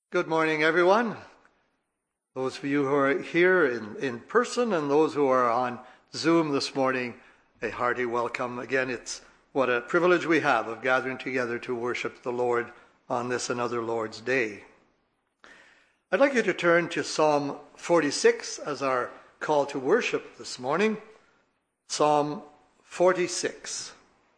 Good morning, everyone. Those of you who are here in person and those who are on Zoom this morning, a hearty welcome. Again, it's what a privilege we have of gathering together to worship the Lord on this another Lord's Day. I'd like you to turn to Psalm 46 as our call to worship this morning. Psalm 46.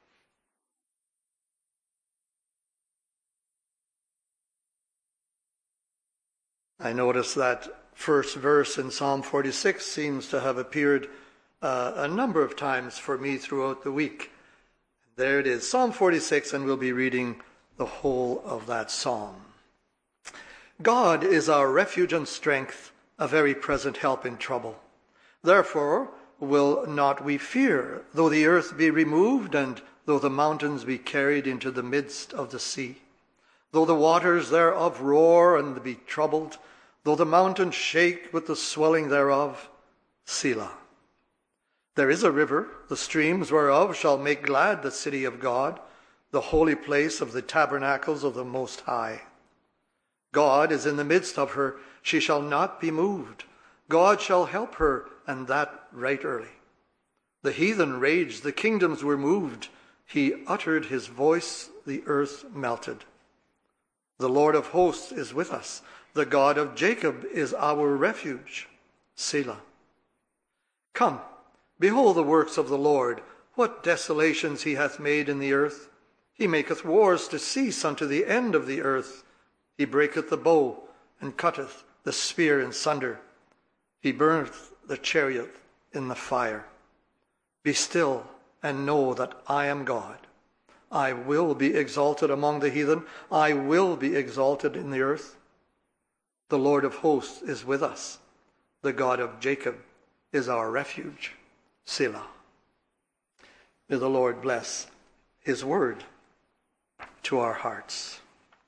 I notice that first verse in Psalm 46 seems to have appeared a number of times for me throughout the week. There it is, Psalm 46, and we'll be reading the whole of that psalm. God is our refuge and strength, a very present help in trouble. Therefore will not we fear, though the earth be removed, and though the mountains be carried into the midst of the sea. Though the waters thereof roar and be troubled, though the mountains shake with the swelling thereof, Selah. There is a river, the streams whereof shall make glad the city of God, the holy place of the tabernacles of the Most High. God is in the midst of her, she shall not be moved. God shall help her, and that right early. The heathen raged, the kingdoms were moved. He uttered his voice, the earth melted. The Lord of hosts is with us. The God of Jacob is our refuge. Selah. Come, behold the works of the Lord, what desolations he hath made in the earth. He maketh wars to cease unto the end of the earth. He breaketh the bow, and cutteth the spear in sunder. He burneth the chariot in the fire. Be still, and know that I am God. I will be exalted among the heathen. I will be exalted in the earth. The Lord of hosts is with us. The God of Jacob is our refuge. Selah. May the Lord bless his word to our hearts.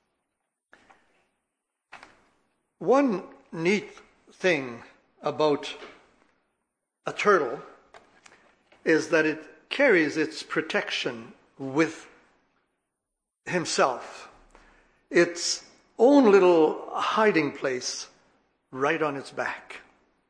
One neat thing about a turtle is that it carries its protection with himself. Its own little hiding place right on its back.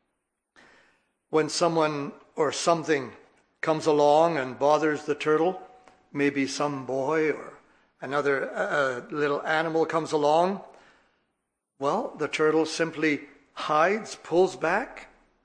When someone or something comes along and bothers the turtle, maybe some boy or another little animal comes along, well, the turtle simply hides, pulls back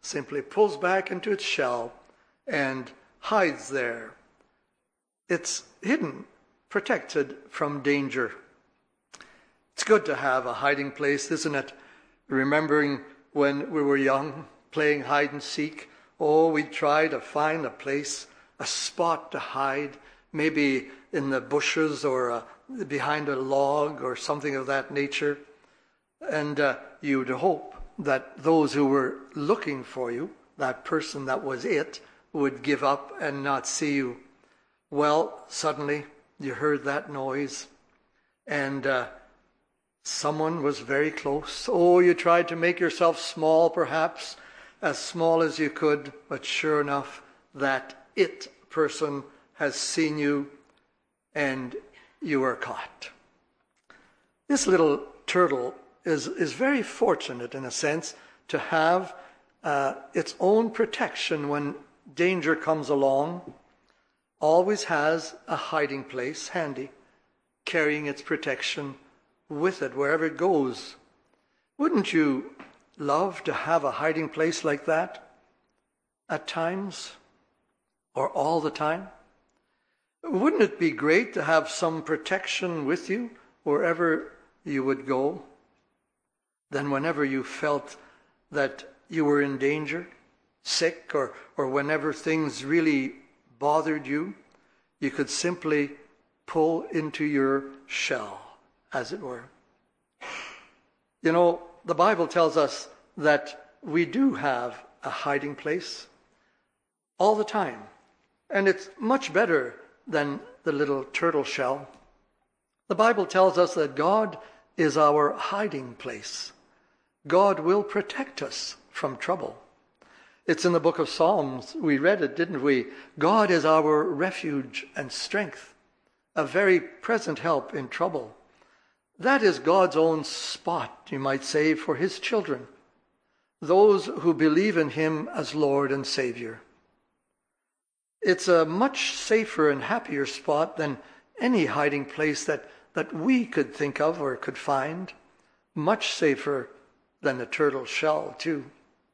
into its shell and hides there. It's hidden, protected from danger. It's good to have a hiding place, isn't it? Remembering when we were young, playing hide and seek, we'd try to find a place, a spot to hide, maybe in the bushes or behind a log or something of that nature. And you'd hope that those who were looking for you, that person that was it, would give up and not see you. Well, suddenly you heard that noise, and someone was very close. You tried to make yourself small, perhaps, as small as you could, but sure enough, that it person has seen you, and you are caught. This little turtle is very fortunate, in a sense, to have its own protection when danger comes along. Always has a hiding place handy, carrying its protection with it wherever it goes. Wouldn't you love to have a hiding place like that at times or all the time? Wouldn't it be great to have some protection with you wherever you would go? Then whenever you felt that you were in danger, sick, or whenever things really bothered you, you could simply pull into your shell, as it were. You know, the Bible tells us that we do have a hiding place all the time. And it's much better than the little turtle shell. The Bible tells us that God is our hiding place. God will protect us from trouble. It's in the book of Psalms. We read it, didn't we? God is our refuge and strength, a very present help in trouble. That is God's own spot, you might say, for his children, those who believe in him as Lord and Savior. It's a much safer and happier spot than any hiding place that we could think of or could find. Much safer than the turtle shell, too.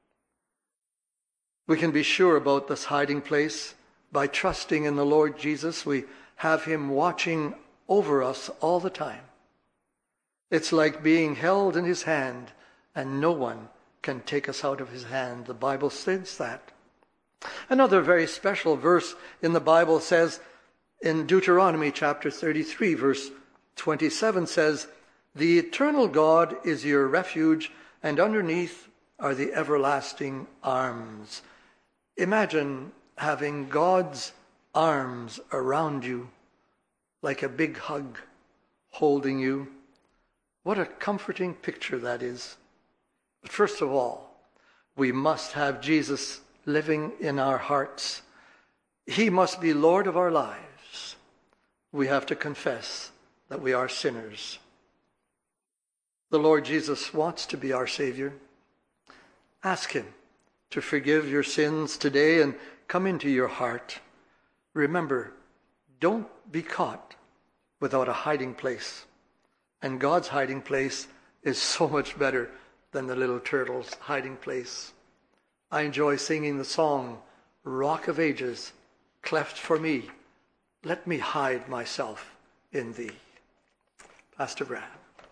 We can be sure about this hiding place by trusting in the Lord Jesus. We have him watching over us all the time. It's like being held in his hand, and no one can take us out of his hand. The Bible says that. Another very special verse in the Bible says, in Deuteronomy chapter 33, verse 27 says, "The eternal God is your refuge, and underneath are the everlasting arms." Imagine having God's arms around you, like a big hug, holding you. What a comforting picture that is. But first of all, we must have Jesus living in our hearts. He must be Lord of our lives. We have to confess that we are sinners. The Lord Jesus wants to be our Savior. Ask him to forgive your sins today and come into your heart. Remember, don't be caught without a hiding place. And God's hiding place is so much better than the little turtle's hiding place. I enjoy singing the song, "Rock of Ages, cleft for me, let me hide myself in thee." Pastor Brad.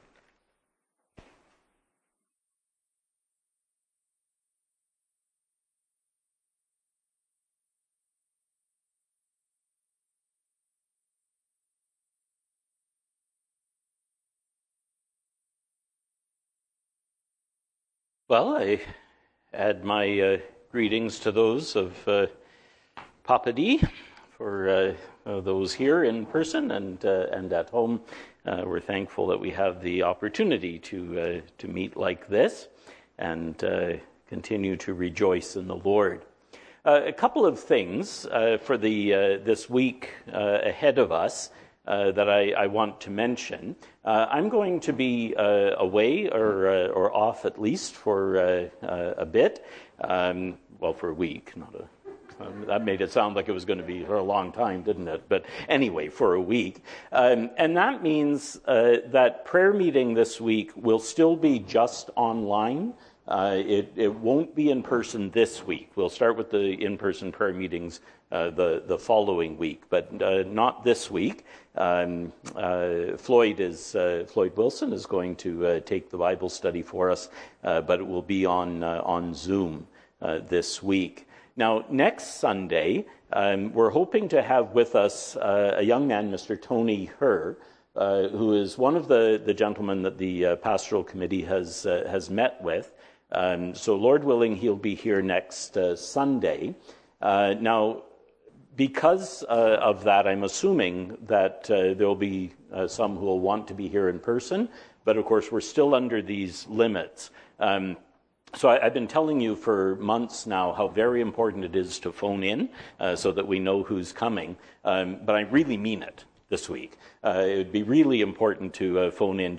Well, I add my greetings to those of Papa D for those here in person and at home. We're thankful that we have the opportunity to meet like this and continue to rejoice in the Lord. A couple of things for this week ahead of us that I want to mention. I'm going to be away or off at least for a bit. Well, for a week, that made it sound like it was going to be for a long time, didn't it? But anyway, for a week. And that means that prayer meeting this week will still be just online. It won't be in person this week. We'll start with the in-person prayer meetings the following week, but not this week. Floyd Wilson is going to take the Bible study for us, but it will be on Zoom this week. Now, next Sunday, we're hoping to have with us a young man, Mr. Tony Herr, who is one of the gentlemen that the pastoral committee has met with. So, Lord willing, he'll be here next Sunday. Now, because of that, I'm assuming that there'll be some who will want to be here in person, but of course we're still under these limits. So I've been telling you for months now how very important it is to phone in so that we know who's coming, but I really mean it this week. It would be really important to phone in.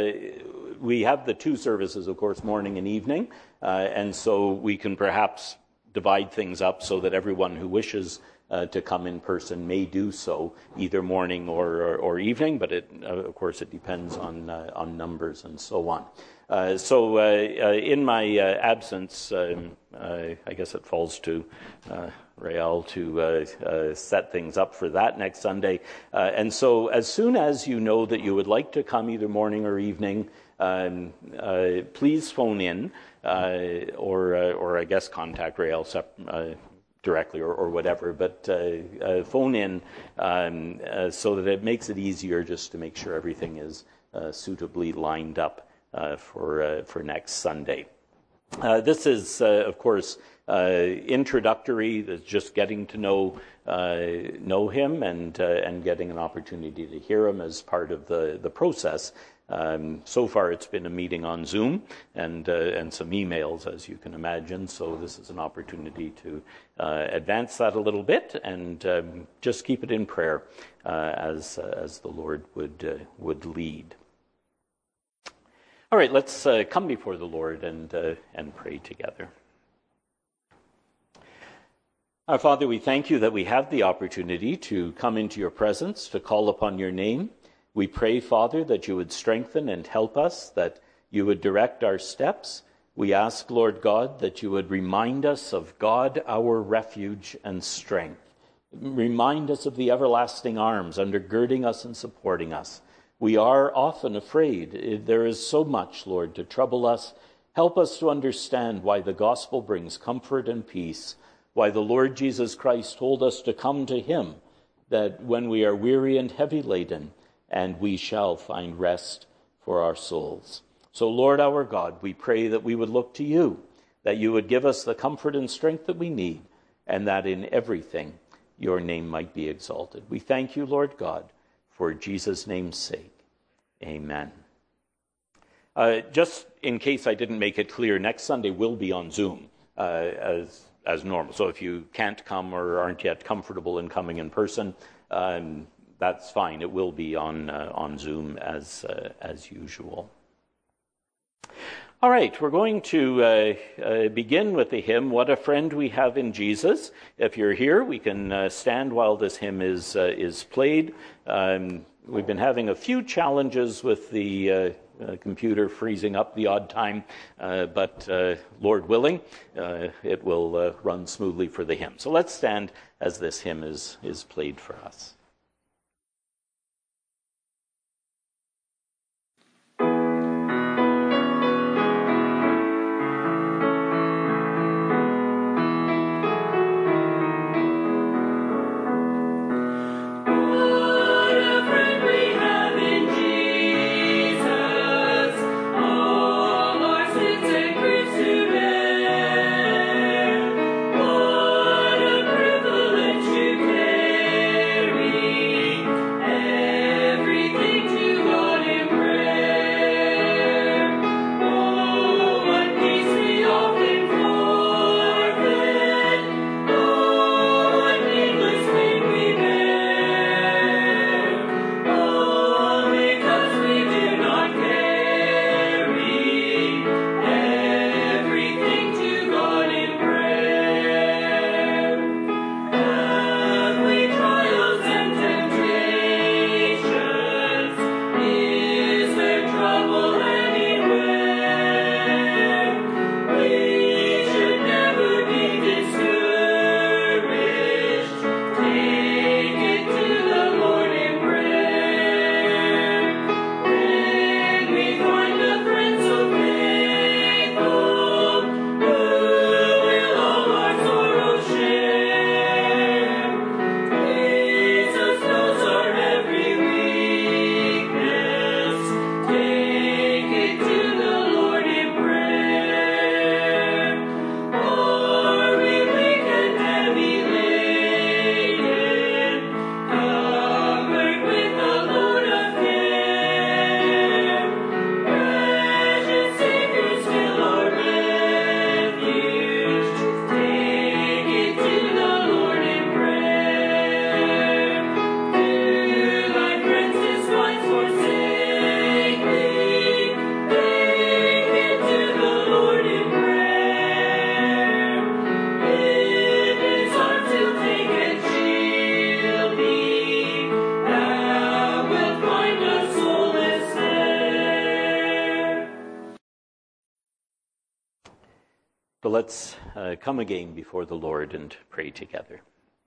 We have the two services, of course, morning and evening, and so we can perhaps divide things up so that everyone who wishes to come in person may do so, either morning or evening, but of course it depends on numbers and so on. So in my absence, I guess it falls to Rael to set things up for that next Sunday. And so as soon as you know that you would like to come either morning or evening, please phone in or I guess contact Rael directly or whatever, but phone in so that it makes it easier just to make sure everything is suitably lined up for next Sunday. This is, of course, introductory. It's just getting to know him and getting an opportunity to hear him as part of the process. So far, it's been a meeting on Zoom and some emails, as you can imagine. So this is an opportunity to advance that a little bit and just keep it in prayer as the Lord would lead. All right, let's come before the Lord and pray together. Our Father, we thank you that we have the opportunity to come into your presence, to call upon your name. We pray, Father, that you would strengthen and help us, that you would direct our steps. We ask, Lord God, that you would remind us of God, our refuge and strength. Remind us of the everlasting arms undergirding us and supporting us. We are often afraid. There is so much, Lord, to trouble us. Help us to understand why the gospel brings comfort and peace, why the Lord Jesus Christ told us to come to him, that when we are weary and heavy laden, and we shall find rest for our souls. So, Lord our God, we pray that we would look to you, that you would give us the comfort and strength that we need, and that in everything your name might be exalted. We thank you, Lord God, for Jesus' name's sake. Amen. Just in case I didn't make it clear, next Sunday will be on Zoom as normal. So if you can't come or aren't yet comfortable in coming in person, that's fine. It will be on Zoom as usual. All right, we're going to begin with the hymn, What a Friend We Have in Jesus. If you're here, we can stand while this hymn is played. We've been having a few challenges with the computer freezing up the odd time, but Lord willing, it will run smoothly for the hymn. So let's stand as this hymn is played for us. So let's come again before the Lord and pray together.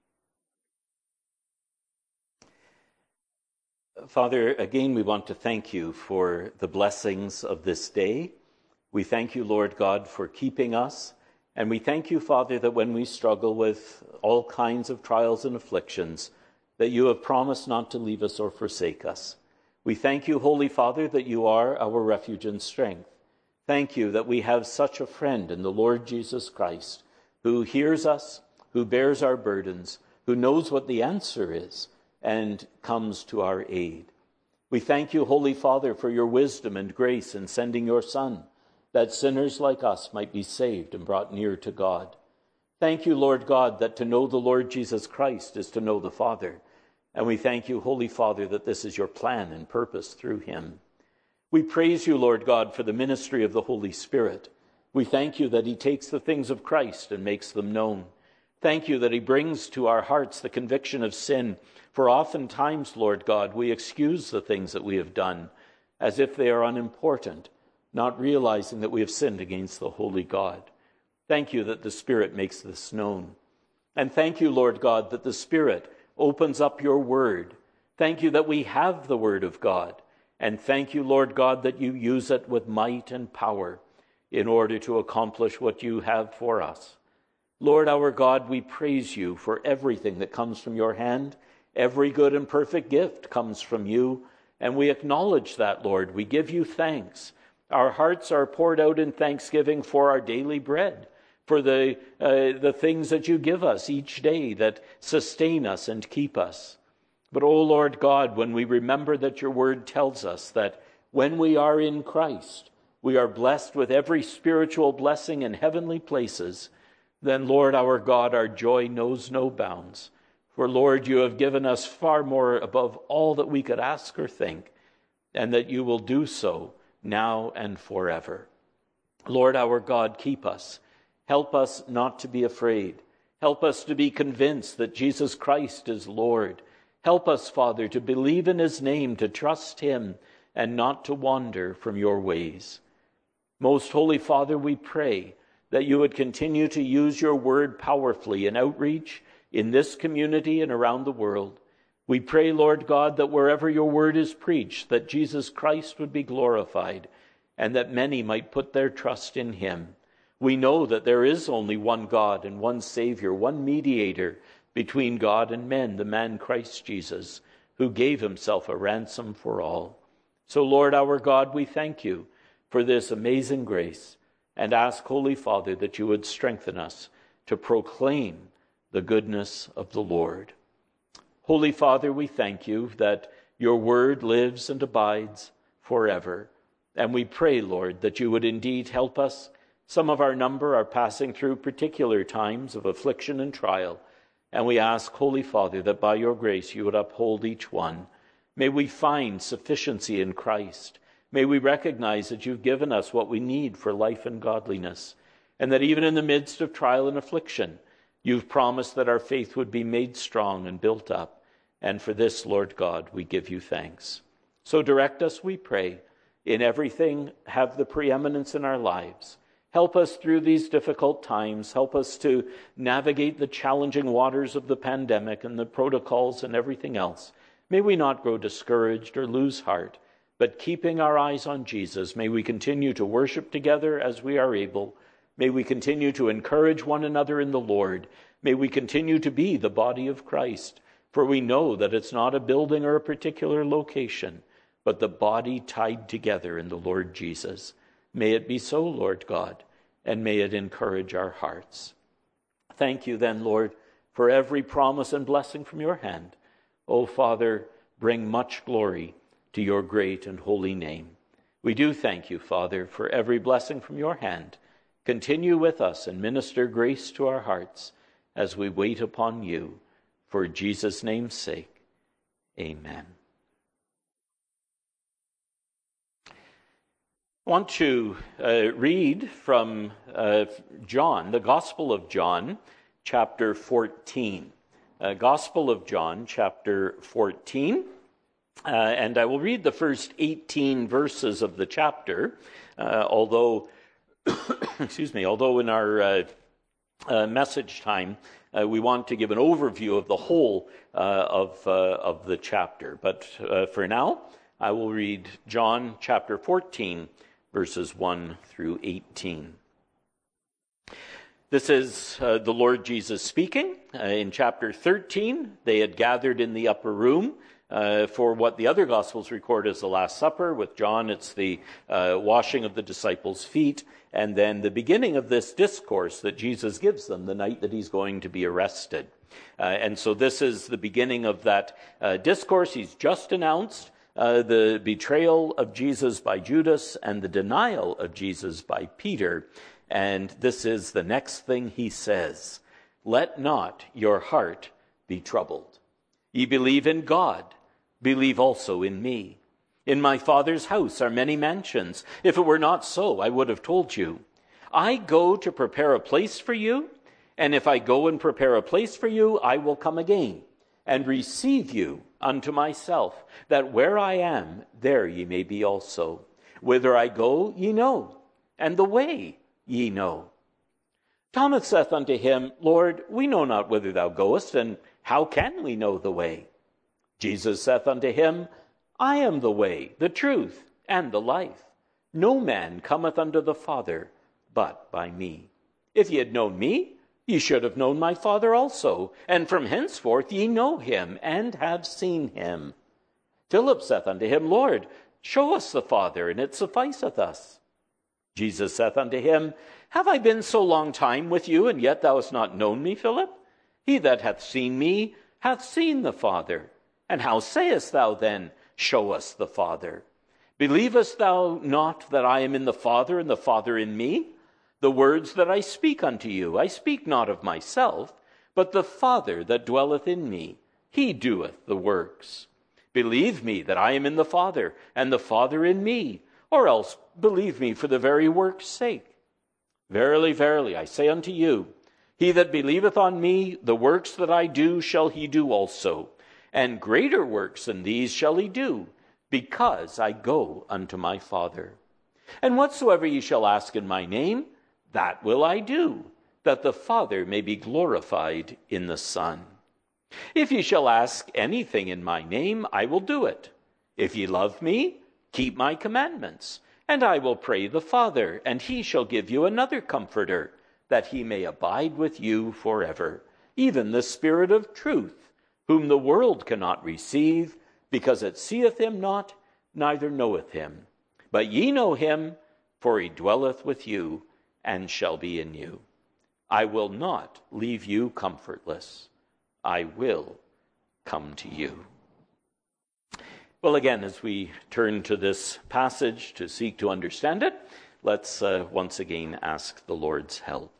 Father, again we want to thank you for the blessings of this day. We thank you, Lord God, for keeping us. And we thank you, Father, that when we struggle with all kinds of trials and afflictions, that you have promised not to leave us or forsake us. We thank you, Holy Father, that you are our refuge and strength. Thank you that we have such a friend in the Lord Jesus Christ, who hears us, who bears our burdens, who knows what the answer is, and comes to our aid. We thank you, Holy Father, for your wisdom and grace in sending your Son, that sinners like us might be saved and brought near to God. Thank you, Lord God, that to know the Lord Jesus Christ is to know the Father. And we thank you, Holy Father, that this is your plan and purpose through him. We praise you, Lord God, for the ministry of the Holy Spirit. We thank you that he takes the things of Christ and makes them known. Thank you that he brings to our hearts the conviction of sin. For oftentimes, Lord God, we excuse the things that we have done as if they are unimportant, not realizing that we have sinned against the holy God. Thank you that the Spirit makes this known. And thank you, Lord God, that the Spirit opens up your word. Thank you that we have the word of God. And thank you, Lord God, that you use it with might and power in order to accomplish what you have for us. Lord our God, we praise you for everything that comes from your hand. Every good and perfect gift comes from you, and we acknowledge that, Lord. We give you thanks. Our hearts are poured out in thanksgiving for our daily bread, for the things that you give us each day that sustain us and keep us. But, O Lord God, when we remember that your word tells us that when we are in Christ, we are blessed with every spiritual blessing in heavenly places, then, Lord our God, our joy knows no bounds. For, Lord, you have given us far more above all that we could ask or think, and that you will do so now and forever. Lord our God, keep us. Help us not to be afraid. Help us to be convinced that Jesus Christ is Lord. Help us, Father, to believe in his name, to trust him, and not to wander from your ways. Most Holy Father, we pray that you would continue to use your word powerfully in outreach in this community and around the world. We pray, Lord God, that wherever your word is preached, that Jesus Christ would be glorified and that many might put their trust in him. We know that there is only one God and one Savior, one mediator between God and men, the man Christ Jesus, who gave himself a ransom for all. So, Lord our God, we thank you for this amazing grace and ask, Holy Father, that you would strengthen us to proclaim the goodness of the Lord. Holy Father, we thank you that your word lives and abides forever. And we pray, Lord, that you would indeed help us. Some of our number are passing through particular times of affliction and trial. And we ask, Holy Father, that by your grace you would uphold each one. May we find sufficiency in Christ. May we recognize that you've given us what we need for life and godliness, and that even in the midst of trial and affliction, you've promised that our faith would be made strong and built up. And for this, Lord God, we give you thanks. So direct us, we pray. In everything, have the preeminence in our lives. Help us through these difficult times. Help us to navigate the challenging waters of the pandemic and the protocols and everything else. May we not grow discouraged or lose heart, but keeping our eyes on Jesus, may we continue to worship together as we are able. May we continue to encourage one another in the Lord. May we continue to be the body of Christ, for we know that it's not a building or a particular location, but the body tied together in the Lord Jesus. May it be so, Lord God, and may it encourage our hearts. Thank you then, Lord, for every promise and blessing from your hand. O Father, bring much glory to your great and holy name. We do thank you, Father, for every blessing from your hand. Continue with us and minister grace to our hearts as we wait upon you. For Jesus' name's sake, amen. I want to read from John, the Gospel of John, chapter 14. Gospel of John, chapter 14. And I will read the first 18 verses of the chapter, although in our message time, we want to give an overview of the whole of the chapter. But for now, I will read John chapter 14, verses 1 through 18. This is the Lord Jesus speaking. In chapter 13, they had gathered in the upper room for what the other Gospels record as the Last Supper. With John, it's the washing of the disciples' feet, and then the beginning of this discourse that Jesus gives them the night that he's going to be arrested. And so this is the beginning of that discourse. He's just announced the betrayal of Jesus by Judas and the denial of Jesus by Peter. And this is the next thing he says. Let not your heart be troubled. Ye believe in God, believe also in me. In my Father's house are many mansions. If it were not so, I would have told you. I go to prepare a place for you, and if I go and prepare a place for you, I will come again and receive you unto myself, that where I am, there ye may be also. Whither I go, ye know, and the way ye know. Thomas saith unto him, Lord, we know not whither thou goest, and how can we know the way? Jesus saith unto him, I am the way, the truth, and the life. No man cometh unto the Father but by me. If ye had known me, ye should have known my Father also, and from henceforth ye know him, and have seen him. Philip saith unto him, Lord, show us the Father, and it sufficeth us. Jesus saith unto him, Have I been so long time with you, and yet thou hast not known me, Philip? He that hath seen me hath seen the Father. And how sayest thou then, Show us the Father? Believest thou not that I am in the Father, and the Father in me? The words that I speak unto you, I speak not of myself, but the Father that dwelleth in me, he doeth the works. Believe me that I am in the Father, and the Father in me, or else believe me for the very work's sake. Verily, verily, I say unto you, he that believeth on me, the works that I do shall he do also, and greater works than these shall he do, because I go unto my Father. And whatsoever ye shall ask in my name, that will I do, that the Father may be glorified in the Son. If ye shall ask anything in my name, I will do it. If ye love me, keep my commandments. And I will pray the Father, and he shall give you another Comforter, that he may abide with you forever, even the Spirit of truth, whom the world cannot receive, because it seeth him not, neither knoweth him. But ye know him, for he dwelleth with you, and shall be in you. I will not leave you comfortless. I will come to you. Well, again, as we turn to this passage to seek to understand it, let's once again ask the Lord's help.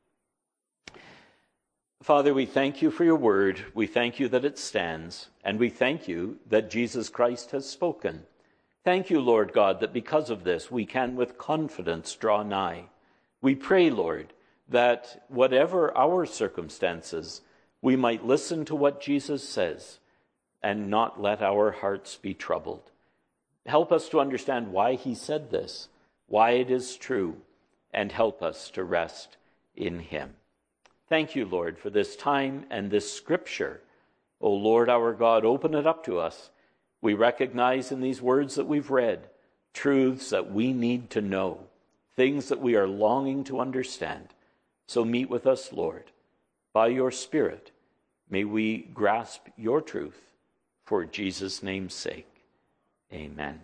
Father, we thank you for your word. We thank you that it stands, and we thank you that Jesus Christ has spoken. Thank you, Lord God, that because of this we can with confidence draw nigh. We pray, Lord, that whatever our circumstances, we might listen to what Jesus says and not let our hearts be troubled. Help us to understand why he said this, why it is true, and help us to rest in him. Thank you, Lord, for this time and this scripture. O Lord, our God, open it up to us. We recognize in these words that we've read truths that we need to know, things that we are longing to understand. So meet with us, Lord. By your Spirit, may we grasp your truth for Jesus' name's sake. Amen.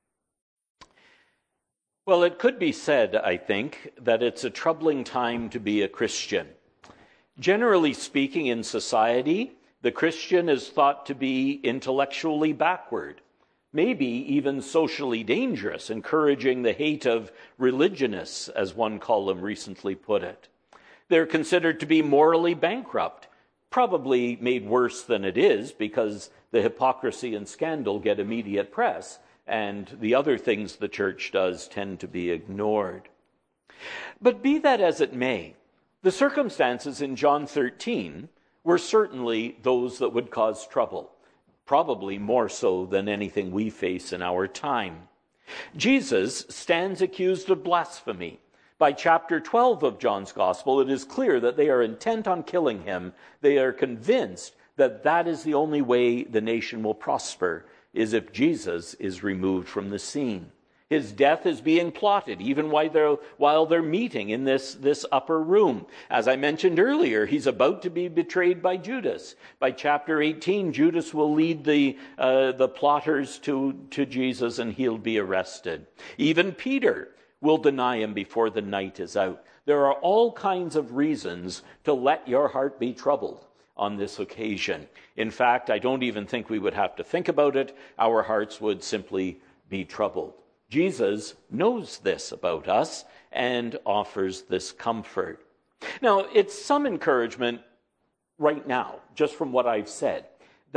Well, it could be said, I think, that it's a troubling time to be a Christian. Generally speaking, in society, the Christian is thought to be intellectually backward, maybe even socially dangerous, encouraging the hate of religionists, as one column recently put it. They're considered to be morally bankrupt, probably made worse than it is because the hypocrisy and scandal get immediate press, and the other things the church does tend to be ignored. But be that as it may, the circumstances in John 13 were certainly those that would cause trouble, probably more so than anything we face in our time. Jesus stands accused of blasphemy. By chapter 12 of John's Gospel, it is clear that they are intent on killing him. They are convinced that that is the only way the nation will prosper, is if Jesus is removed from the scene. His death is being plotted even while they're meeting in this upper room. As I mentioned earlier, he's about to be betrayed by Judas. By chapter 18, Judas will lead the plotters to Jesus, and he'll be arrested. Even Peter will deny him before the night is out. There are all kinds of reasons to let your heart be troubled on this occasion. In fact, I don't even think we would have to think about it. Our hearts would simply be troubled. Jesus knows this about us and offers this comfort. Now, it's some encouragement right now, just from what I've said, that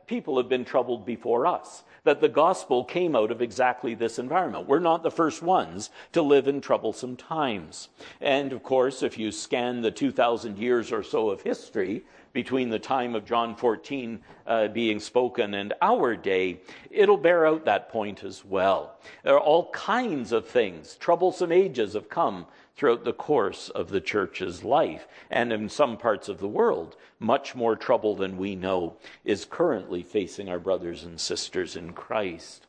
people have been troubled before us, that the gospel came out of exactly this environment. We're not the first ones to live in troublesome times. And of course, if you scan the 2,000 years or so of history between the time of John 14 being spoken and our day, it'll bear out that point as well. There are all kinds of things. Troublesome ages have come throughout the course of the church's life. And in some parts of the world, much more trouble than we know is currently facing our brothers and sisters in Christ.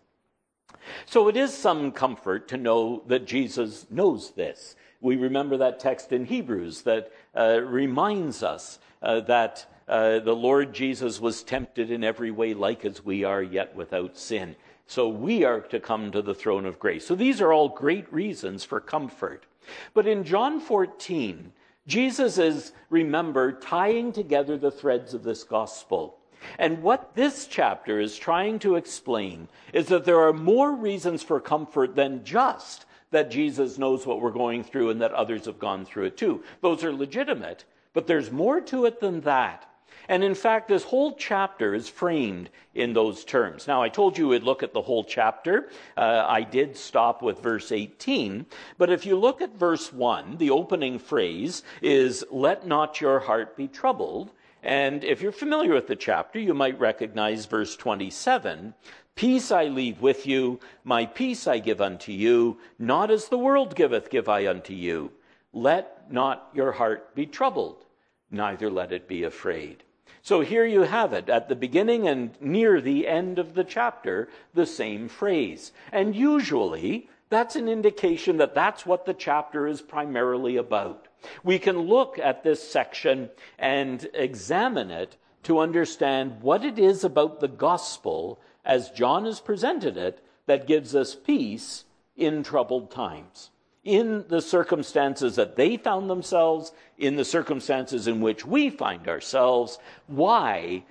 So it is some comfort to know that Jesus knows this. We remember that text in Hebrews that reminds us that the Lord Jesus was tempted in every way like as we are, yet without sin. So we are to come to the throne of grace. So these are all great reasons for comfort. But in John 14, Jesus is, remember, tying together the threads of this gospel. And what this chapter is trying to explain is that there are more reasons for comfort than just that Jesus knows what we're going through and that others have gone through it too. Those are legitimate, but there's more to it than that. And in fact, this whole chapter is framed in those terms. Now, I told you we'd look at the whole chapter. I did stop with verse 18. But if you look at verse 1, the opening phrase is, "Let not your heart be troubled." And if you're familiar with the chapter, you might recognize verse 27. "Peace I leave with you, my peace I give unto you. Not as the world giveth, give I unto you. Let not your heart be troubled, neither let it be afraid." So here you have it, at the beginning and near the end of the chapter, the same phrase. And usually, that's an indication that that's what the chapter is primarily about. We can look at this section and examine it to understand what it is about the gospel, as John has presented it, that gives us peace in troubled times. In the circumstances that they found themselves, in the circumstances in which we find ourselves, why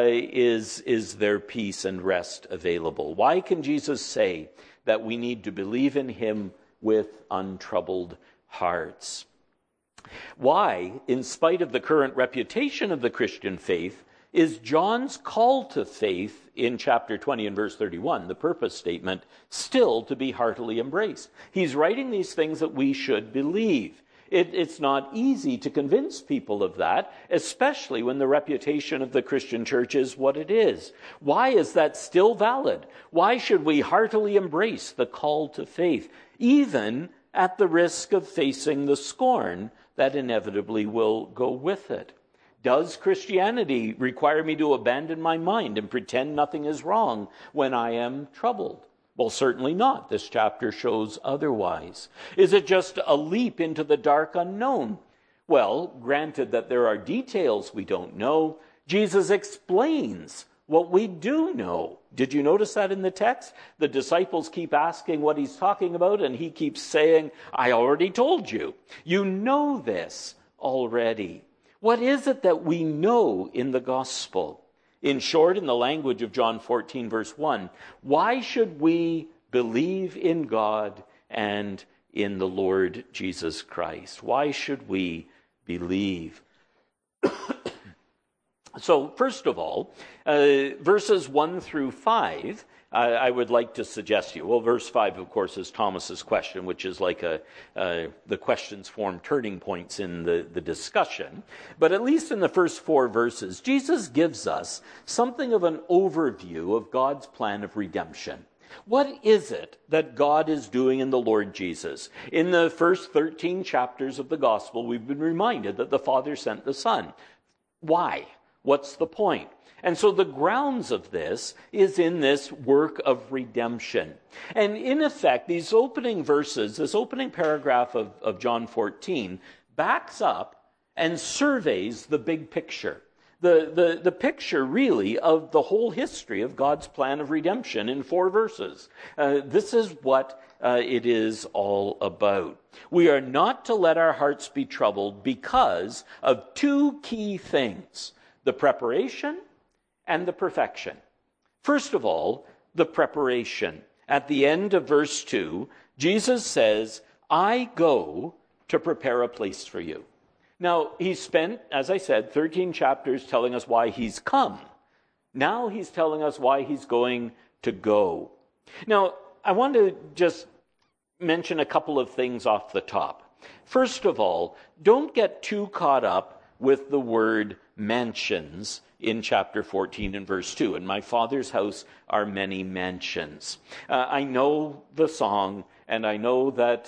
is there peace and rest available? Why can Jesus say that we need to believe in him with untroubled hearts? Why, in spite of the current reputation of the Christian faith, is John's call to faith in chapter 20 and verse 31, the purpose statement, still to be heartily embraced? He's writing these things that we should believe. It's not easy to convince people of that, especially when the reputation of the Christian church is what it is. Why is that still valid? Why should we heartily embrace the call to faith, even at the risk of facing the scorn that inevitably will go with it? Does Christianity require me to abandon my mind and pretend nothing is wrong when I am troubled? Well, certainly not. This chapter shows otherwise. Is it just a leap into the dark unknown? Well, granted that there are details we don't know, Jesus explains what we do know. Did you notice that in the text? The disciples keep asking what he's talking about, and he keeps saying, "I already told you. You know this already." What is it that we know in the gospel? In short, in the language of John 14, verse 1, why should we believe in God and in the Lord Jesus Christ? Why should we believe? So, first of all, verses 1 through 5, I would like to suggest to you. Well, verse 5, of course, is Thomas's question, which is like the questions form turning points in the discussion. But at least in the first 4 verses, Jesus gives us something of an overview of God's plan of redemption. What is it that God is doing in the Lord Jesus? In the first 13 chapters of the gospel, we've been reminded that the Father sent the Son. Why? What's the point? And so the grounds of this is in this work of redemption. And in effect, these opening verses, this opening paragraph of John 14, backs up and surveys the big picture. The picture, really, of the whole history of God's plan of redemption in 4 verses. This is what it is all about. We are not to let our hearts be troubled because of 2 key things: the preparation and the perfection. First of all, the preparation. At the end of verse 2, Jesus says, "I go to prepare a place for you." Now, he spent, as I said, 13 chapters telling us why he's come. Now he's telling us why he's going to go. Now, I want to just mention a couple of things off the top. First of all, don't get too caught up with the word mansions in chapter 14 and verse 2. In my Father's house are many mansions. I know the song, and I know that,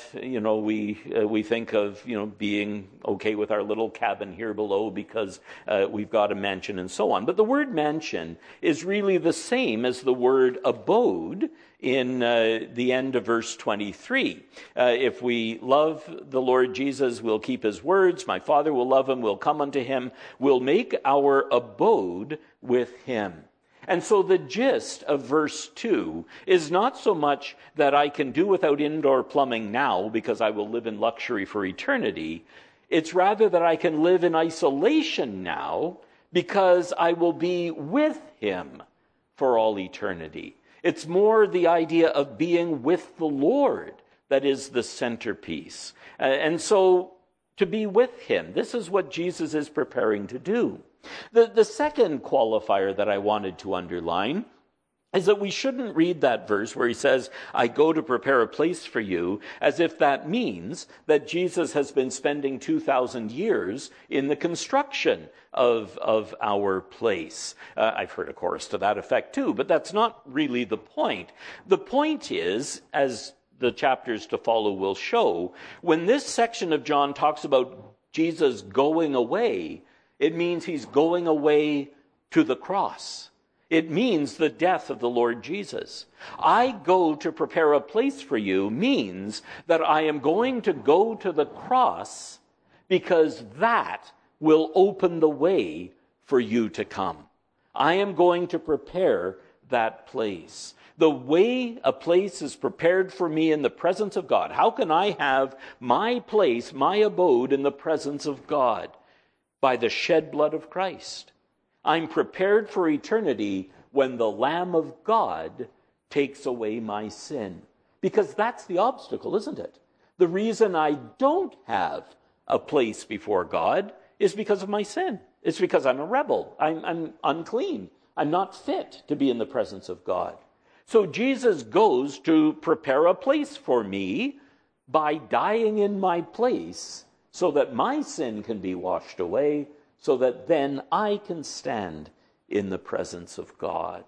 we think of, being okay with our little cabin here below because we've got a mansion and so on. But the word mansion is really the same as the word abode in the end of verse 23. If we love the Lord Jesus, we'll keep his words. My Father will love him. We'll come unto him. We'll make our abode with him. And so the gist of verse 2 is not so much that I can do without indoor plumbing now because I will live in luxury for eternity. It's rather that I can live in isolation now because I will be with him for all eternity. It's more the idea of being with the Lord that is the centerpiece. And so to be with him, this is what Jesus is preparing to do. The second qualifier that I wanted to underline is that we shouldn't read that verse where he says, I go to prepare a place for you, as if that means that Jesus has been spending 2,000 years in the construction of our place. I've heard a chorus to that effect too, but that's not really the point. The point is, as the chapters to follow will show, when this section of John talks about Jesus going away, it means he's going away to the cross. It means the death of the Lord Jesus. I go to prepare a place for you means that I am going to go to the cross because that will open the way for you to come. I am going to prepare that place. The way a place is prepared for me in the presence of God. How can I have my place, my abode in the presence of God? By the shed blood of Christ. I'm prepared for eternity when the Lamb of God takes away my sin. Because that's the obstacle, isn't it? The reason I don't have a place before God is because of my sin. It's because I'm a rebel. I'm unclean. I'm not fit to be in the presence of God. So Jesus goes to prepare a place for me by dying in my place so that my sin can be washed away, so that then I can stand in the presence of God.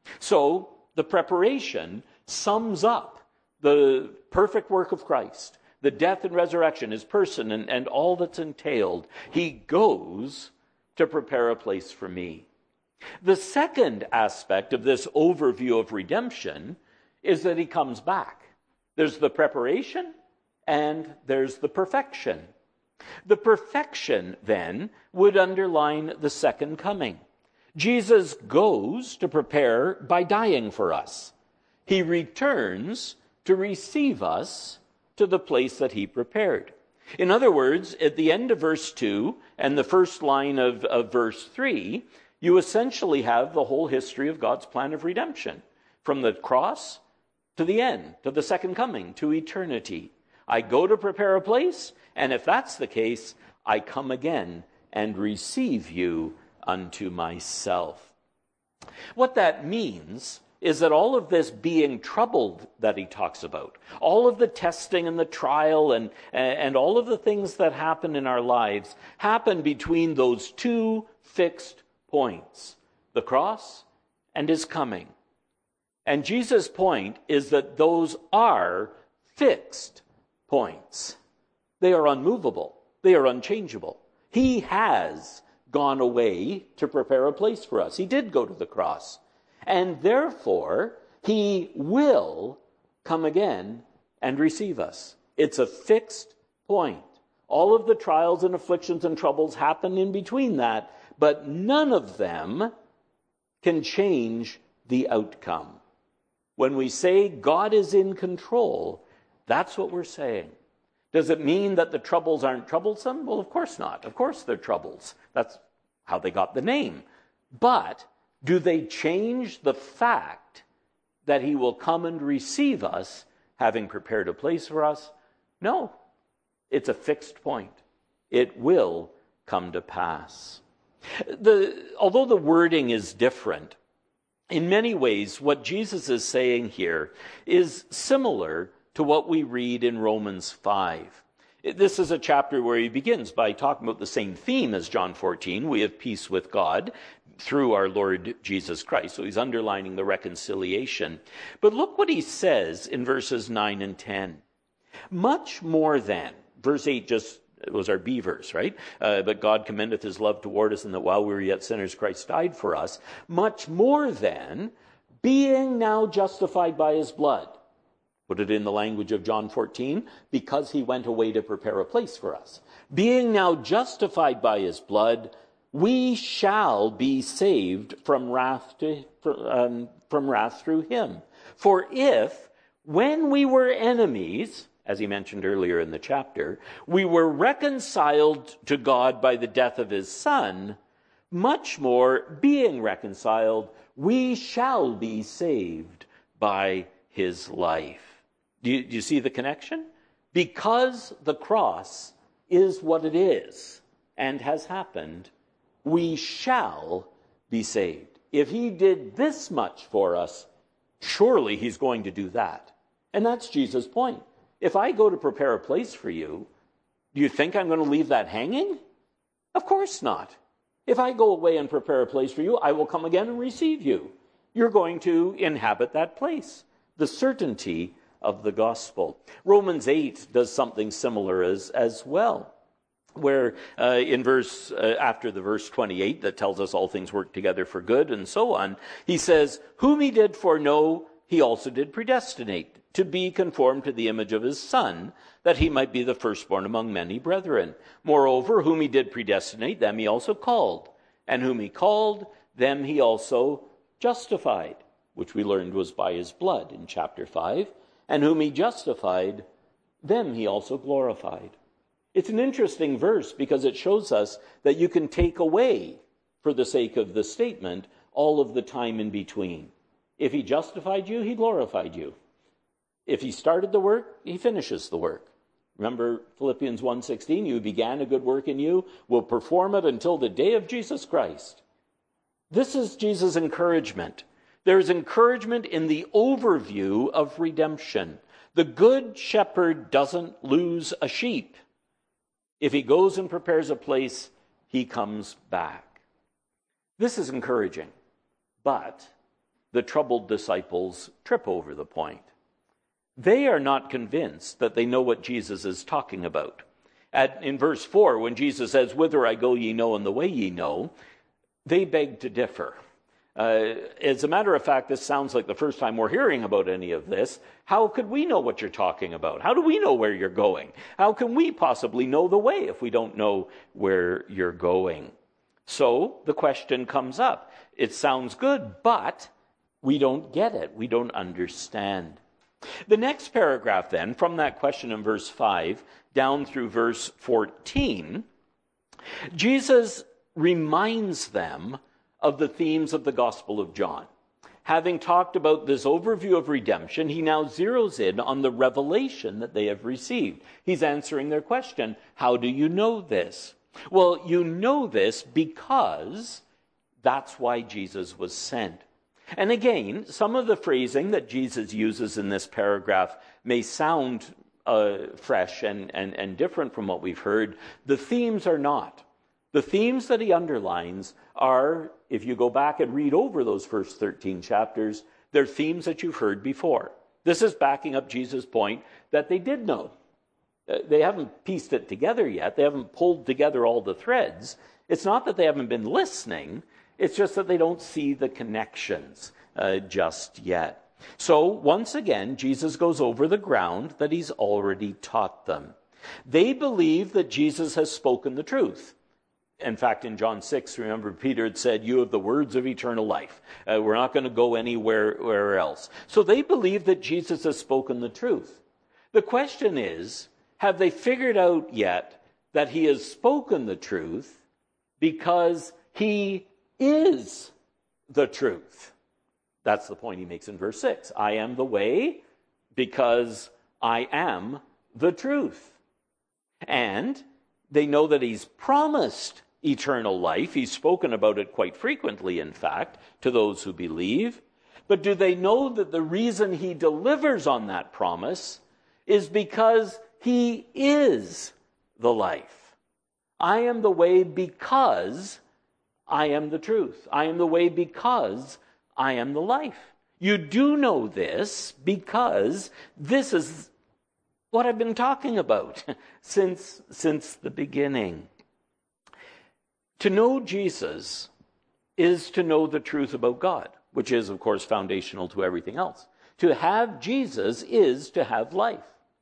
So the preparation sums up the perfect work of Christ, the death and resurrection, his person, and all that's entailed. He goes to prepare a place for me. The second aspect of this overview of redemption is that he comes back. There's the preparation and there's the perfection. The perfection, then, would underline the second coming. Jesus goes to prepare by dying for us. He returns to receive us to the place that he prepared. In other words, at the end of verse 2 and the first line of verse 3, you essentially have the whole history of God's plan of redemption, from the cross to the end, to the second coming, to eternity. I go to prepare a place, and if that's the case, I come again and receive you unto myself. What that means is that all of this being troubled that he talks about, all of the testing and the trial and all of the things that happen in our lives happen between those two fixed points, the cross and his coming. And Jesus' point is that those are fixed points. They are unmovable. They are unchangeable. He has gone away to prepare a place for us. He did go to the cross. And therefore, he will come again and receive us. It's a fixed point. All of the trials and afflictions and troubles happen in between that, but none of them can change the outcome. When we say God is in control, that's what we're saying. Does it mean that the troubles aren't troublesome? Well, of course not. Of course they're troubles. That's how they got the name. But do they change the fact that he will come and receive us, having prepared a place for us? No. It's a fixed point. It will come to pass. Although the wording is different, in many ways, what Jesus is saying here is similar to what we read in Romans 5. This is a chapter where he begins by talking about the same theme as John 14. We have peace with God through our Lord Jesus Christ. So he's underlining the reconciliation. But look what he says in verses 9 and 10. Much more than, verse 8 just was our B verse, right? But God commendeth his love toward us, and that while we were yet sinners, Christ died for us. Much more than, being now justified by his blood. Put it in the language of John 14, because he went away to prepare a place for us. Being now justified by his blood, we shall be saved from wrath through him. For if, when we were enemies, as he mentioned earlier in the chapter, we were reconciled to God by the death of his Son, much more, being reconciled, we shall be saved by his life. Do you see the connection? Because the cross is what it is and has happened, we shall be saved. If he did this much for us, surely he's going to do that. And that's Jesus' point. If I go to prepare a place for you, do you think I'm going to leave that hanging? Of course not. If I go away and prepare a place for you, I will come again and receive you. You're going to inhabit that place. The certainty of the gospel. Romans 8 does something similar as well, where in after the verse 28 that tells us all things work together for good and so on, he says, whom he did foreknow, he also did predestinate to be conformed to the image of his Son, that he might be the firstborn among many brethren. Moreover, whom he did predestinate, them he also called. And whom he called, them he also justified, which we learned was by his blood in chapter 5. And whom he justified, them he also glorified. It's an interesting verse because it shows us that you can take away, for the sake of the statement, all of the time in between. If he justified you, he glorified you. If he started the work, he finishes the work. Remember Philippians 1:16, you began a good work in you, will perform it until the day of Jesus Christ. This is Jesus' encouragement. There's encouragement in the overview of redemption. The good shepherd doesn't lose a sheep. If he goes and prepares a place, he comes back. This is encouraging, but the troubled disciples trip over the point. They are not convinced that they know what Jesus is talking about. In verse 4, when Jesus says, whither I go ye know, and the way ye know, they beg to differ. As a matter of fact, this sounds like the first time we're hearing about any of this. How could we know what you're talking about? How do we know where you're going? How can we possibly know the way if we don't know where you're going? So the question comes up. It sounds good, but we don't get it. We don't understand. The next paragraph then, from that question in verse 5 down through verse 14, Jesus reminds them of the themes of the Gospel of John. Having talked about this overview of redemption, he now zeroes in on the revelation that they have received. He's answering their question, how do you know this? Well, you know this because that's why Jesus was sent. And again, some of the phrasing that Jesus uses in this paragraph may sound fresh and different from what we've heard. The themes are not. The themes that he underlines are, if you go back and read over those first 13 chapters, they're themes that you've heard before. This is backing up Jesus' point that they did know. They haven't pieced it together yet. They haven't pulled together all the threads. It's not that they haven't been listening. It's just that they don't see the connections just yet. So once again, Jesus goes over the ground that he's already taught them. They believe that Jesus has spoken the truth. In fact, in John 6, remember, Peter had said, you have the words of eternal life. We're not going to go anywhere else. So they believe that Jesus has spoken the truth. The question is, have they figured out yet that he has spoken the truth because he is the truth? That's the point he makes in verse 6. I am the way because I am the truth. And they know that he's promised eternal life. He's spoken about it quite frequently, in fact, to those who believe. But do they know that the reason he delivers on that promise is because he is the life? I am the way because I am the truth. I am the way because I am the life. You do know this because this is what I've been talking about since the beginning. To know Jesus is to know the truth about God, which is, of course, foundational to everything else. To have Jesus is to have life.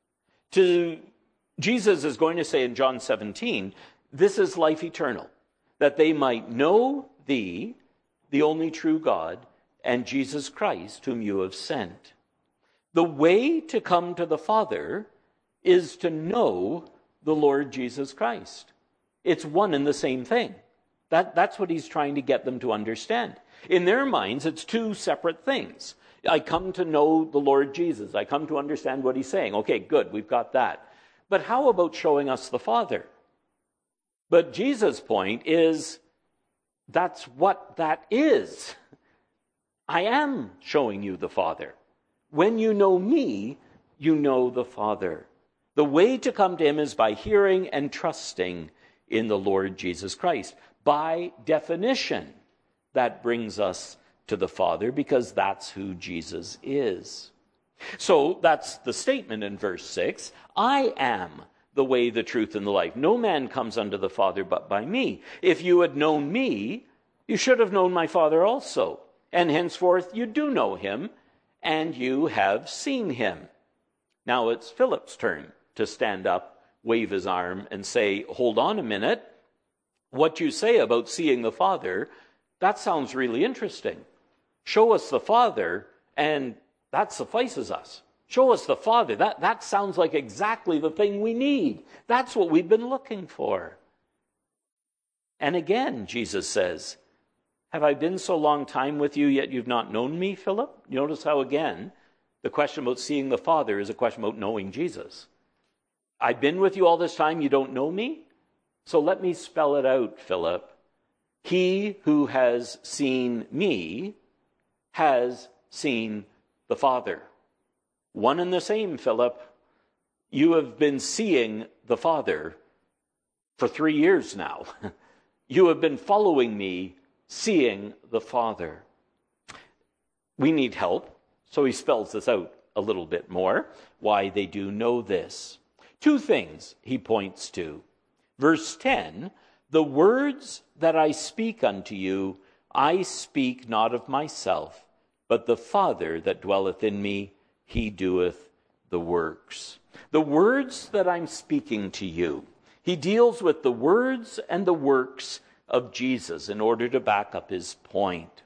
Jesus is going to say in John 17, this is life eternal, that they might know thee, the only true God, and Jesus Christ, whom you have sent. The way to come to the Father is to know the Lord Jesus Christ. It's one and the same thing. That's what he's trying to get them to understand. In their minds, it's two separate things. I come to know the Lord Jesus. I come to understand what he's saying. Okay, good, we've got that. But how about showing us the Father? But Jesus' point is, that's what that is. I am showing you the Father. When you know me, you know the Father. The way to come to him is by hearing and trusting in the Lord Jesus Christ. By definition, that brings us to the Father because that's who Jesus is. So that's the statement in verse 6. I am the way, the truth, and the life. No man comes unto the Father but by me. If you had known me, you should have known my Father also. And henceforth you do know him, and you have seen him. Now it's Philip's turn to stand up, wave his arm, and say, hold on a minute. What you say about seeing the Father, that sounds really interesting. Show us the Father, and that suffices us. Show us the Father. That sounds like exactly the thing we need. That's what we've been looking for. And again, Jesus says, have I been so long time with you, yet you've not known me, Philip? You notice how, again, the question about seeing the Father is a question about knowing Jesus. I've been with you all this time, you don't know me? So let me spell it out, Philip. He who has seen me has seen the Father. One and the same, Philip. You have been seeing the Father for 3 years now. You have been following me, seeing the Father. We need help, so he spells this out a little bit more, why they do know this. 2 things he points to. Verse 10, the words that I speak unto you, I speak not of myself, but the Father that dwelleth in me, he doeth the works. The words that I'm speaking to you, he deals with the words and the works of Jesus in order to back up his point.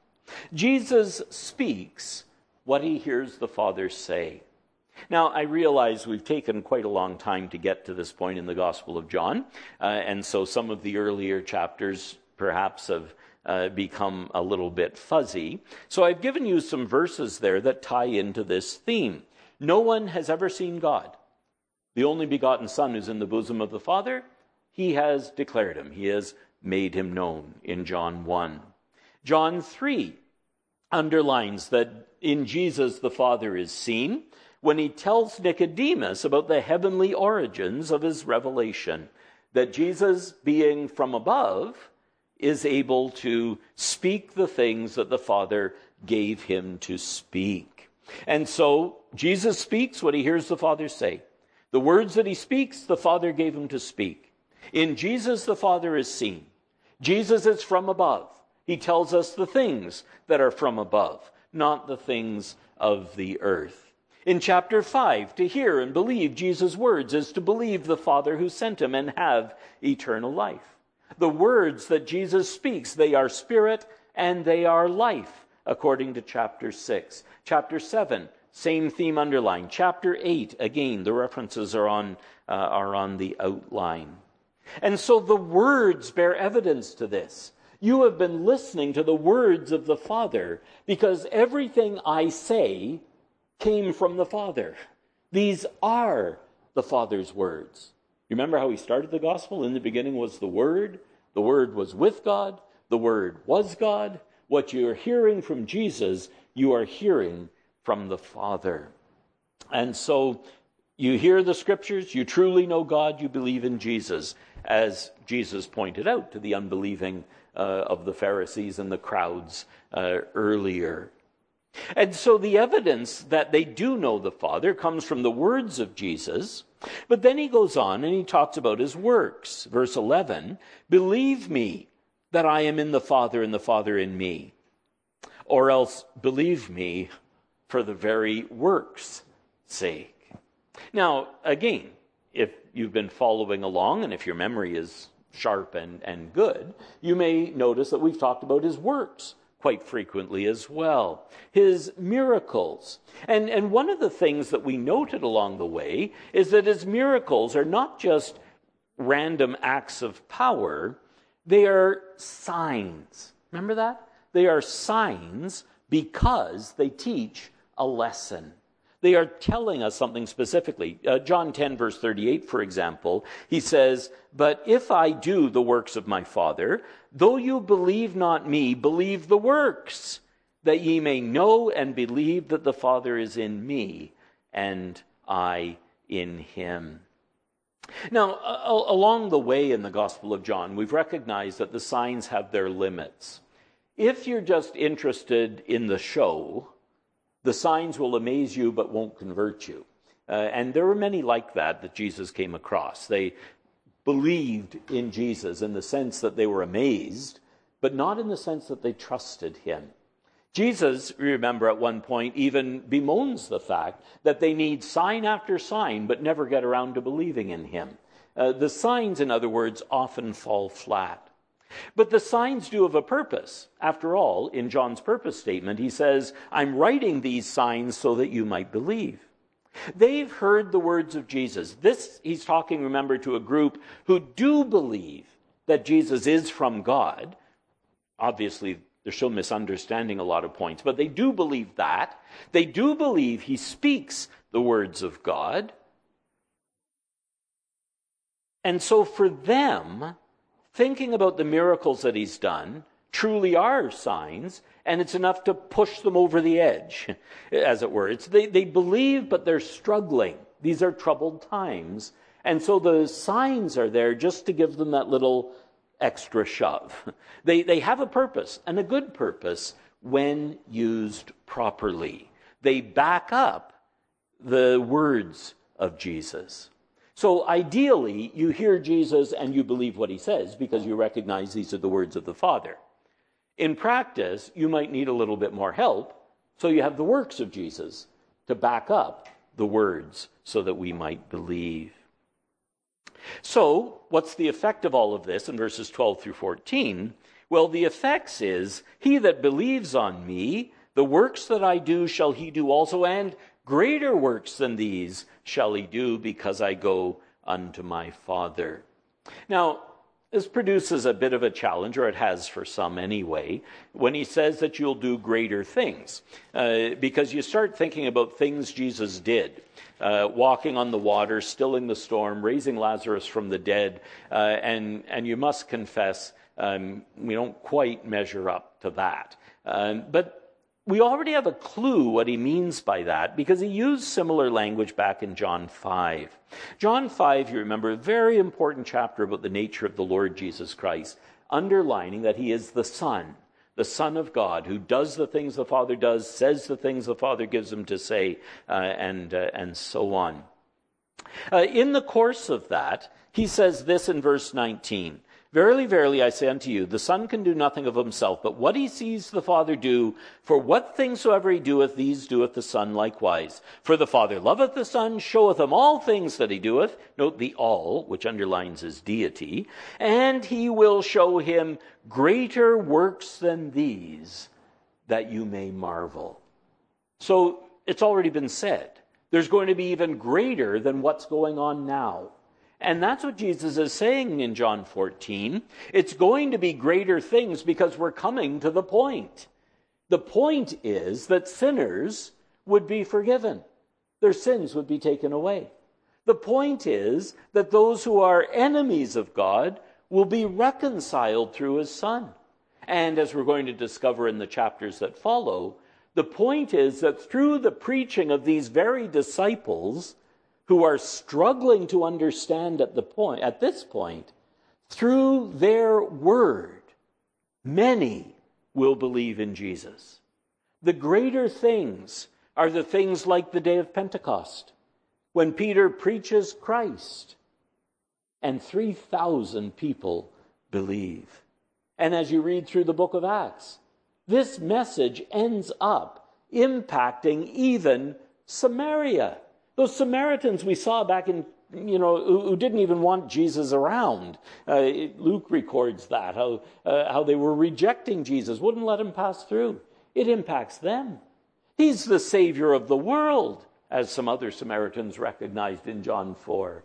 Jesus speaks what he hears the Father say. Now, I realize we've taken quite a long time to get to this point in the Gospel of John, and so some of the earlier chapters perhaps have become a little bit fuzzy. So I've given you some verses there that tie into this theme. No one has ever seen God. The only begotten Son who's in the bosom of the Father, he has declared him. He has made him known in John 1. John 3 underlines that in Jesus the Father is seen when he tells Nicodemus about the heavenly origins of his revelation, that Jesus, being from above, is able to speak the things that the Father gave him to speak. And so Jesus speaks what he hears the Father say. The words that he speaks, the Father gave him to speak. In Jesus, the Father is seen. Jesus is from above. He tells us the things that are from above, not the things of the earth. In chapter 5, to hear and believe Jesus' words is to believe the Father who sent him and have eternal life. The words that Jesus speaks, they are spirit and they are life, according to chapter 6. Chapter 7, same theme underlined. Chapter 8, again, the references are on the outline. And so the words bear evidence to this. You have been listening to the words of the Father because everything I say came from the Father. These are the Father's words. You remember how he started the gospel? In the beginning was the Word. The Word was with God. The Word was God. What you're hearing from Jesus, you are hearing from the Father. And so you hear the Scriptures, you truly know God, you believe in Jesus, as Jesus pointed out to the unbelieving of the Pharisees and the crowds earlier. And so the evidence that they do know the Father comes from the words of Jesus, but then he goes on and he talks about his works. Verse 11, believe me that I am in the Father and the Father in me, or else believe me for the very works' sake. Now, again, if you've been following along and if your memory is sharp and good, you may notice that we've talked about his works quite frequently as well. His miracles. And one of the things that we noted along the way is that his miracles are not just random acts of power, they are signs. Remember that? They are signs because they teach a lesson. They are telling us something specifically. John 10, verse 38, for example, he says, but if I do the works of my Father, though you believe not me, believe the works, that ye may know and believe that the Father is in me, and I in him. Now, along the way in the Gospel of John, we've recognized that the signs have their limits. If you're just interested in the show, the signs will amaze you but won't convert you. And there were many like that Jesus came across. They believed in Jesus in the sense that they were amazed, but not in the sense that they trusted him. Jesus, remember, at one point even bemoans the fact that they need sign after sign but never get around to believing in him. The signs, in other words, often fall flat. But the signs do have a purpose. After all, in John's purpose statement, he says, I'm writing these signs so that you might believe. They've heard the words of Jesus. He's talking, remember, to a group who do believe that Jesus is from God. Obviously, they're still misunderstanding a lot of points, but they do believe that. They do believe he speaks the words of God. And so for them, thinking about the miracles that he's done truly are signs, and it's enough to push them over the edge, as it were. They believe, but they're struggling. These are troubled times. And so the signs are there just to give them that little extra shove. They have a purpose, and a good purpose, when used properly. They back up the words of Jesus. So ideally, you hear Jesus and you believe what he says because you recognize these are the words of the Father. In practice, you might need a little bit more help, so you have the works of Jesus to back up the words so that we might believe. So, what's the effect of all of this in verses 12 through 14? Well, the effects is, he that believes on me, the works that I do shall he do also, and greater works than these shall he do, because I go unto my Father. Now, this produces a bit of a challenge, or it has for some anyway, when he says that you'll do greater things. Because you start thinking about things Jesus did. Walking on the water, stilling the storm, raising Lazarus from the dead. And you must confess, we don't quite measure up to that. But we already have a clue what he means by that, because he used similar language back in John 5. John 5, you remember, a very important chapter about the nature of the Lord Jesus Christ, underlining that he is the Son of God, who does the things the Father does, says the things the Father gives him to say, and so on. In the course of that, he says this in verse 19, Verily, verily, I say unto you, the Son can do nothing of himself, but what he sees the Father do, for what things soever he doeth, these doeth the Son likewise. For the Father loveth the Son, showeth him all things that he doeth. Note the all, which underlines his deity. And he will show him greater works than these, that you may marvel. So, it's already been said. There's going to be even greater than what's going on now. And that's what Jesus is saying in John 14. It's going to be greater things because we're coming to the point. The point is that sinners would be forgiven. Their sins would be taken away. The point is that those who are enemies of God will be reconciled through his Son. And as we're going to discover in the chapters that follow, the point is that through the preaching of these very disciples who are struggling to understand at this point, through their word, many will believe in Jesus. The greater things are the things like the day of Pentecost, when Peter preaches Christ, and 3,000 people believe. And as you read through the book of Acts, this message ends up impacting even Samaria. Those Samaritans we saw back in, who didn't even want Jesus around. Luke records that, how they were rejecting Jesus, wouldn't let him pass through. It impacts them. He's the Savior of the world, as some other Samaritans recognized in John 4.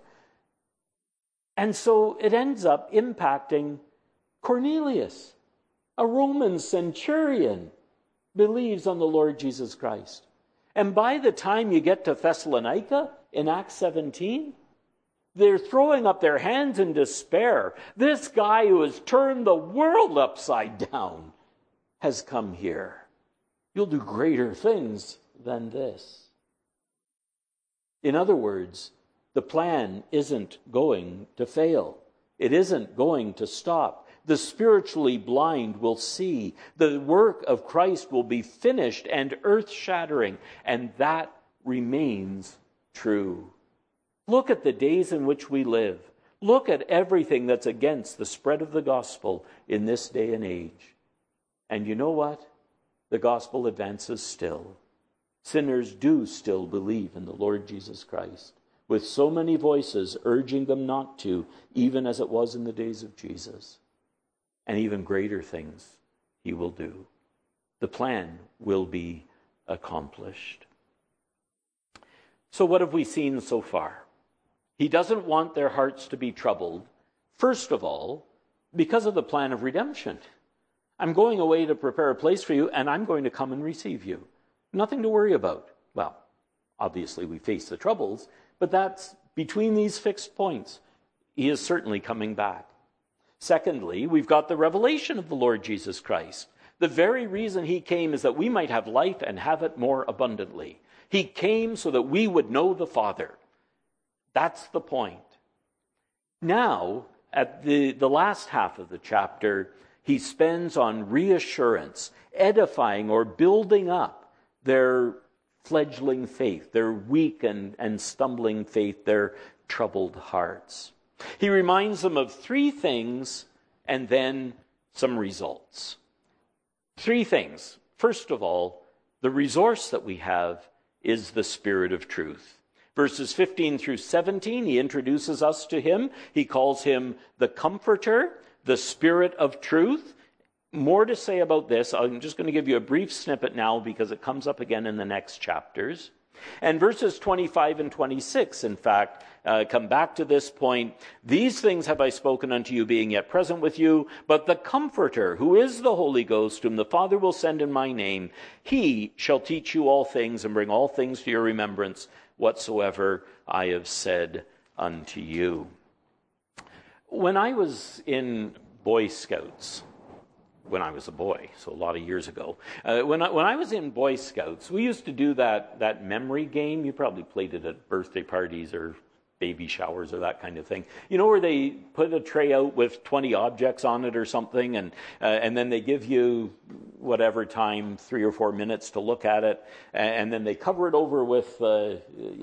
And so it ends up impacting Cornelius, a Roman centurion, believes on the Lord Jesus Christ. And by the time you get to Thessalonica in Acts 17, they're throwing up their hands in despair. This guy who has turned the world upside down has come here. You'll do greater things than this. In other words, the plan isn't going to fail. It isn't going to stop. The spiritually blind will see. The work of Christ will be finished and earth-shattering, and that remains true. Look at the days in which we live. Look at everything that's against the spread of the gospel in this day and age. And you know what? The gospel advances still. Sinners do still believe in the Lord Jesus Christ, with so many voices urging them not to, even as it was in the days of Jesus. And even greater things he will do. The plan will be accomplished. So what have we seen so far? He doesn't want their hearts to be troubled, first of all, because of the plan of redemption. I'm going away to prepare a place for you, and I'm going to come and receive you. Nothing to worry about. Well, obviously we face the troubles, but that's between these fixed points. He is certainly coming back. Secondly, we've got the revelation of the Lord Jesus Christ. The very reason he came is that we might have life and have it more abundantly. He came so that we would know the Father. That's the point. Now, at the last half of the chapter, he spends on reassurance, edifying or building up their fledgling faith, their weak and stumbling faith, their troubled hearts. He reminds them of three things and then some results. Three things. First of all, the resource that we have is the Spirit of truth. Verses 15 through 17, he introduces us to him. He calls him the Comforter, the Spirit of truth. More to say about this. I'm just going to give you a brief snippet now because it comes up again in the next chapters. And verses 25 and 26, in fact, come back to this point. These things have I spoken unto you, being yet present with you. But the Comforter, who is the Holy Ghost, whom the Father will send in my name, he shall teach you all things and bring all things to your remembrance, whatsoever I have said unto you. When I was in Boy Scouts, when I was a boy, so a lot of years ago. When I was in Boy Scouts, we used to do that memory game. You probably played it at birthday parties or baby showers or that kind of thing. You know, where they put a tray out with 20 objects on it or something, and then they give you whatever time, 3 or 4 minutes to look at it, and then they cover it over with, the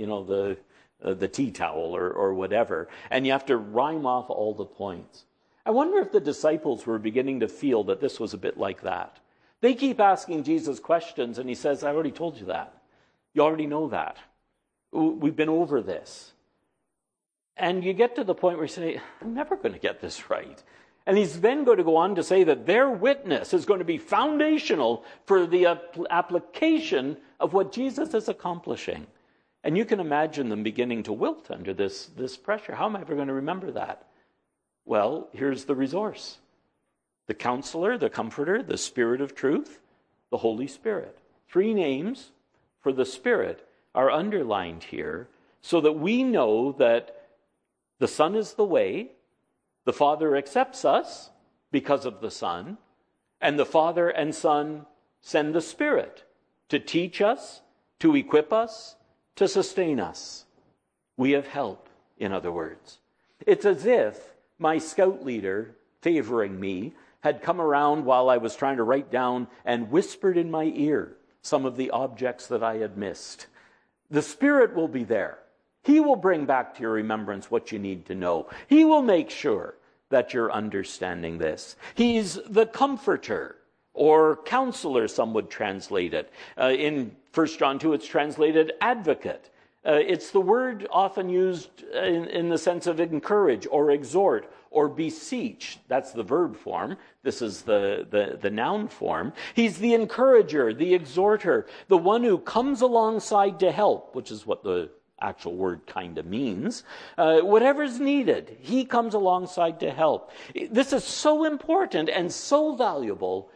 tea towel or whatever, and you have to rhyme off all the points. I wonder if the disciples were beginning to feel that this was a bit like that. They keep asking Jesus questions, and he says, I already told you that. You already know that. We've been over this. And you get to the point where you say, I'm never going to get this right. And he's then going to go on to say that their witness is going to be foundational for the application of what Jesus is accomplishing. And you can imagine them beginning to wilt under this pressure. How am I ever going to remember that? Well, here's the resource. The Counselor, the Comforter, the Spirit of truth, the Holy Spirit. 3 names for the Spirit are underlined here so that we know that the Son is the way, The Father accepts us because of the Son, and the Father and Son send the Spirit to teach us, to equip us, to sustain us. We have help, in other words. It's as if my scout leader, favoring me, had come around while I was trying to write down and whispered in my ear some of the objects that I had missed. The Spirit will be there. He will bring back to your remembrance what you need to know. He will make sure that you're understanding this. He's the comforter, or counselor, some would translate it. In 1 John 2, it's translated advocate. It's the word often used in the sense of encourage or exhort or beseech. That's the verb form. This is the noun form. He's the encourager, the exhorter, the one who comes alongside to help, which is what the actual word kind of means. Whatever's needed, he comes alongside to help. This is so important and so valuable